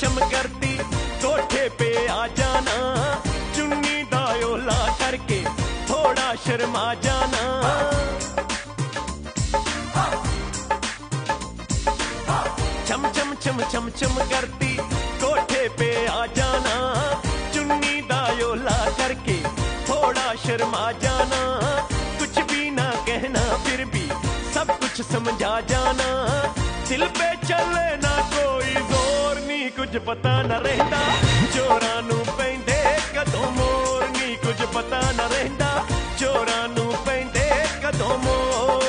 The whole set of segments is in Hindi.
छम करती कोठे पे आ जाना, चुन्नी दा ओला करके थोड़ा शर्मा जाना। छम छम छम छम छम करती कोठे पे आ जाना, चुन्नी दा ओला करके थोड़ा शर्मा जाना। कुछ भी ना कहना फिर भी सब कुछ समझा जाना। दिल पे चले ना कोई जोर नी, कुछ पता न रहता चोरां नू पैंदे कदों मोर नी, कुछ पता न रहता चोरां नू पैंदे कदों मोर।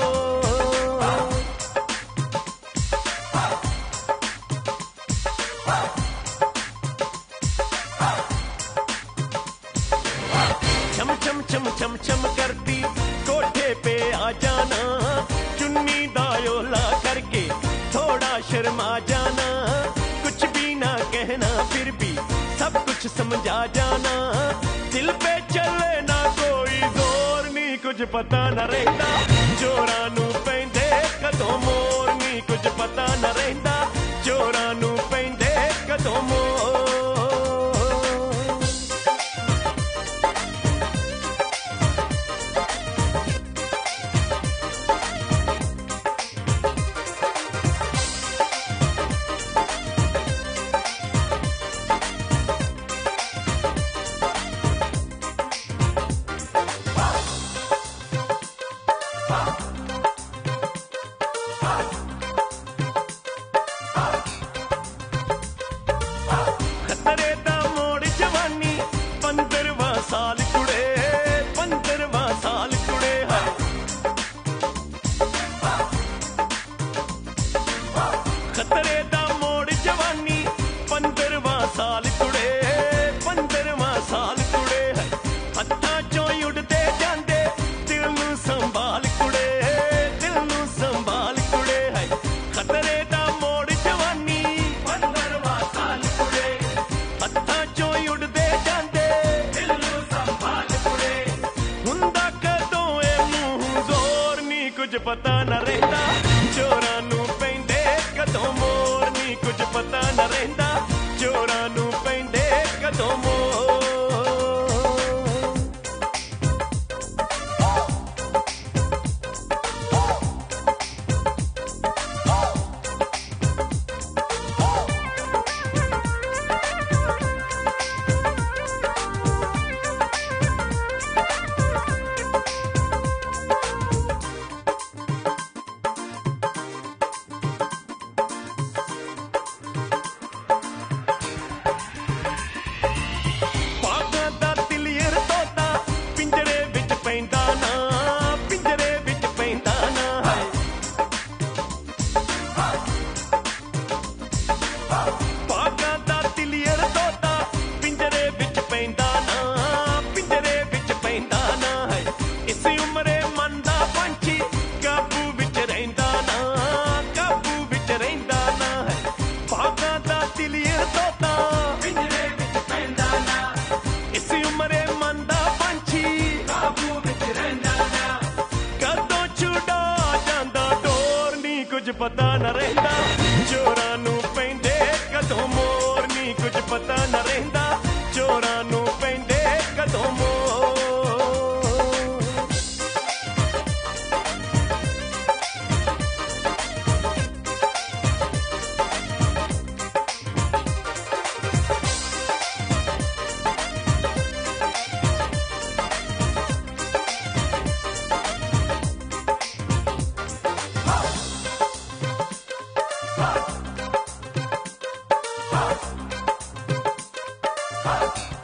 छम छम छम छम छम करती कोठे पे आ जाना, चुन्नी दा ओला करके थोड़ा शर्मा जाना। कुछ भी ना कहना फिर भी सब कुछ समझा जाना। दिल पे चले ना कोई जोर नी, कुछ पता न रहता चोरां नू पैंदे कदों मोर नी, कुछ पता न रहता चोरां नू पैंदे कदों मोर। खतरे दा मोड़ जवानी 15वां साल कुड़े, 15वां साल कुड़े है। खतरे दा मोड़ जवानी 15वां साल कुड़े, 15वां साल कुड़े है। हत्थां चों उड़दे जांदे दिल नू संभाल कुड़े, दिल नू संभाल कुड़े है। खतरे दा मोड़ जवानी 15वां साल कुड़े, हत्थां चों उड़दे जांदे दिल नू संभाल कुड़े। हुंदा कदों ए मूंह जोर नी, कुछ पता न रहता चोरां नू पैंदे कदों मोर नी, कुछ पता न रहता चोरां नू पैंदे कदों मोर। पागां दा दिलियर तोता पिंजरे विच पैंदा ना, पिंजरे विच पैंदा ना है। पागां दा दिलियर तोता पिंजरे विच पैंदा ना, पिंजरे विच पैंदा ना है। इस उम्रे मन दा पंछी काबू विच रहिंदा ना, काबू विच रहिंदा ना है। पागां दा दिलियर तोता पिंजरे विच पैंदा ना, इस उम्रे मन दा पंछी काबू विच रहिंदा ना। कदों छुड़ा जांदा डोर नी, कुछ पता न रहता चोरां नू पैंदे कदों मोर नी, कुछ पता न रहता चोरां नू पैंदे कदों मोर। Ha!